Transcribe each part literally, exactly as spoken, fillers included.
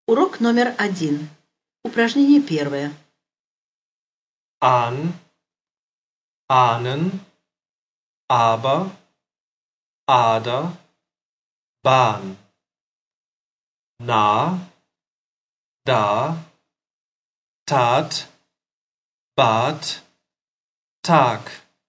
Урок номер один. Упражнение первое. An, ahnen, aber, ader, Bahn. Nah, da, Tat, Bad, Tag.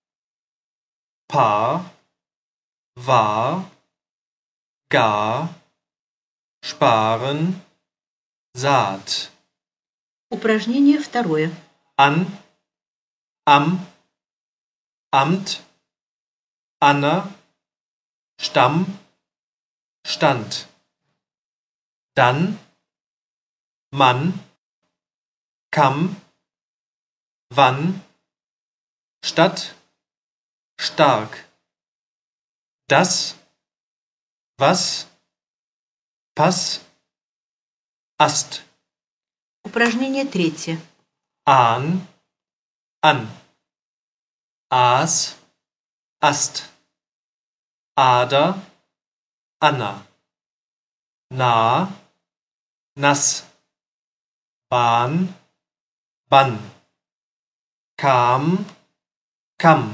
Paar, war, gar, sparen, Saat. Упражнение второе. An, am, Amt, Anna, Stamm, Stand. Dann, Mann, Kamm, wann, Stadt, stark. Das, was, Pass, Ast. Упражнение третье. An, an. Aas, Ast. Ader, Anna. Nah, nass. Bahn, Bann. Kam, Kamm.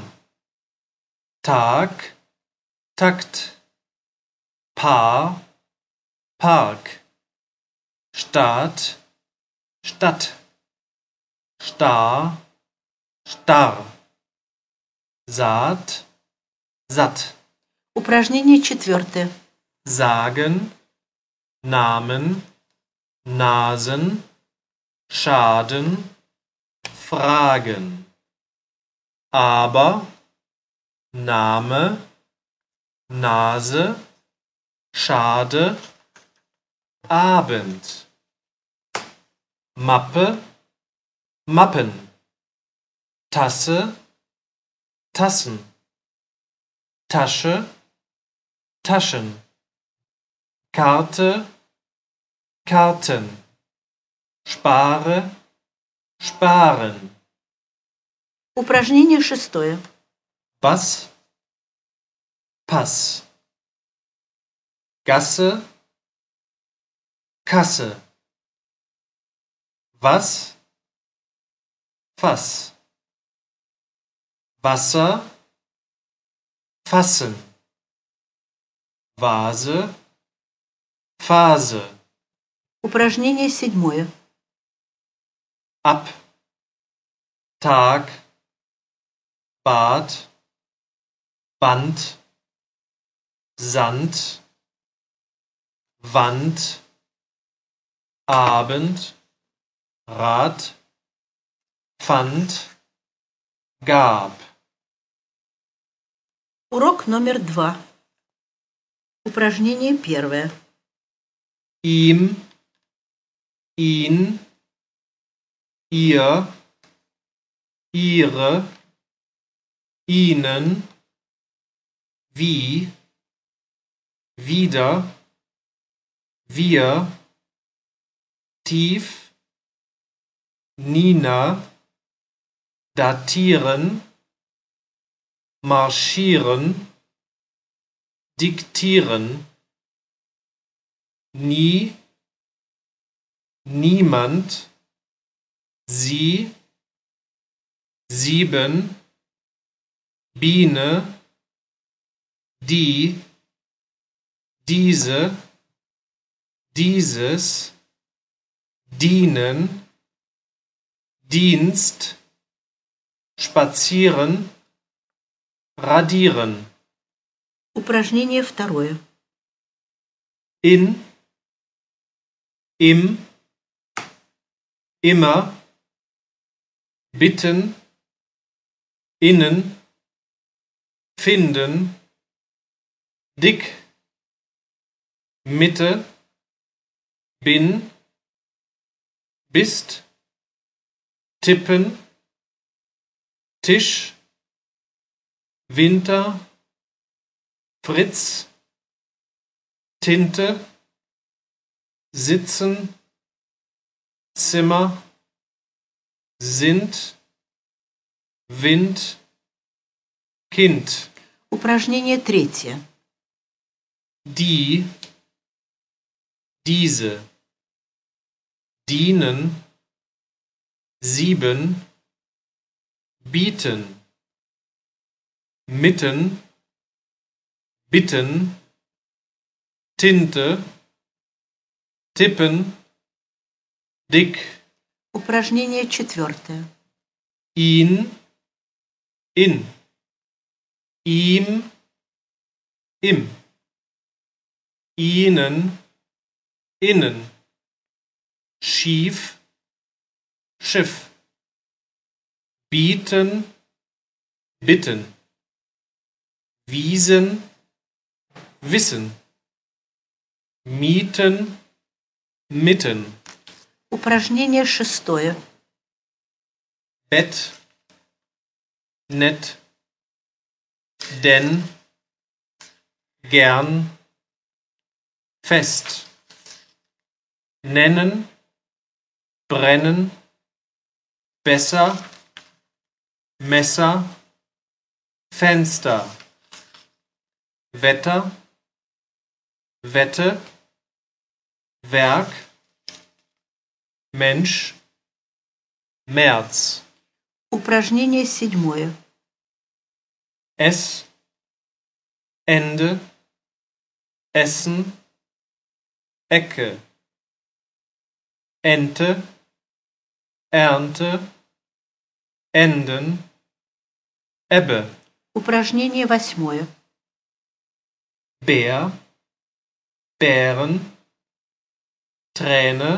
Tag, Takt. Paar, Park. Staat, Stadt. Star, starr. Saat, satt. Упражнение четвертое. Sagen, Namen, Nasen, Schaden, Fragen. Aber, Name, Nase, Schade, Abend. Mappe, Mappen. Tasse, Tassen. Tasche, Taschen. Karte, Karten. Spare, Sparen. Упражнение шестое. Bass, Pass. Gasse, Kasse. Was, Fass. Wasser, Fassen. Vase, Phase. Упражнение седьмое. Ab, Tag, Bad, Band, Sand, Wand, Abend, Rad, Pfand, gab. Урок номер два. Упражнение первое. Ihm, ihn, ihr, ihre, ihnen, wie, wieder, wir, tief, Nina, datieren, marschieren, diktieren, nie, niemand, sie, sieben, Biene, die, diese, dieses, dienen, Dienst, spazieren, radieren. Упражнение второе. In, im, immer, bitten, innen, finden, dick, Mitte, bin, bist, tippen, Tisch, Winter, Fritz, Tinte, sitzen, Zimmer, sind, Wind, Kind. Упражнение третье. Die, diese. dienen, sieben, bieten, mitten, bitten, Tinte, tippen, dick, Упражнение четвертое. ihn, in, ihm, im, ihnen, innen, schief, Schiff, bieten, bitten, wiesen, wissen, mieten, mitten, Упражнение шестое. Bett, nett, denn, gern, fest, nennen, brennen, besser, Messer, Fenster, Wetter, Wette, Werk, Mensch, März. Упражнение седьмое. Es, Ende, Essen, Ecke, Ente, Ernte, Enden, Ebbe, Упражнение восьмое. Bär, Bären, Träne,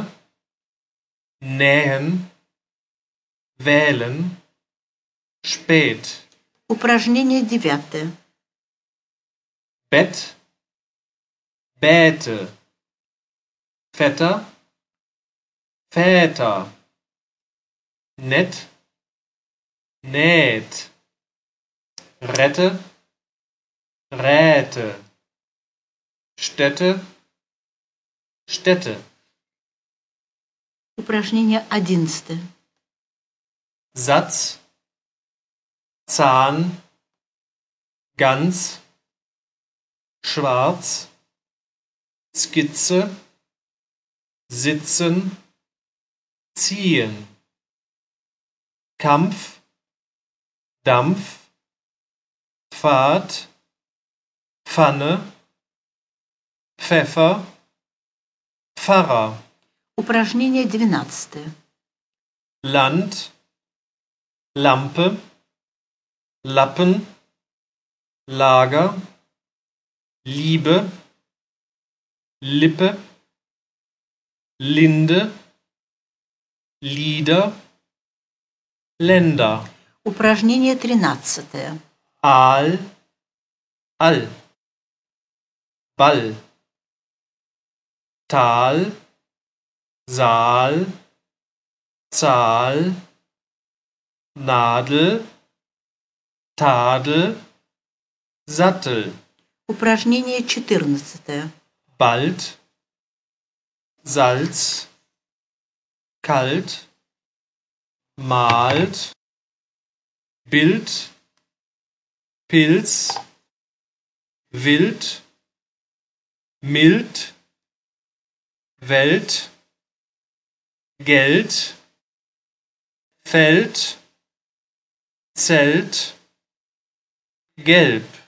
nähen, wählen, spät, Упражнение девятое. Bett, Bäte, Vetter, Väter, nett, näht, Rette, Räte, Städte, Städte, Упражнение одиннадцатое. Satz, Zahn, ganz, schwarz, Skizze, sitzen, ziehen, Kampf, Dampf, Pfad, Pfanne, Pfeffer, Pfarrer, Упражнение двенадцатое. Land, Lampe, Lappen, Lager, Liebe, Lippe, Linde, Lieder, Länder, Упражнение тринадцатое. Aal, All, Ball, Tal, Saal, Zahl, Nadel, Tadel, Sattel, Упражнение четырнадцатое. bald, Salz, kalt, malt, Bild, Pilz, wild, mild, Welt, Geld, Feld, Zelt, gelb.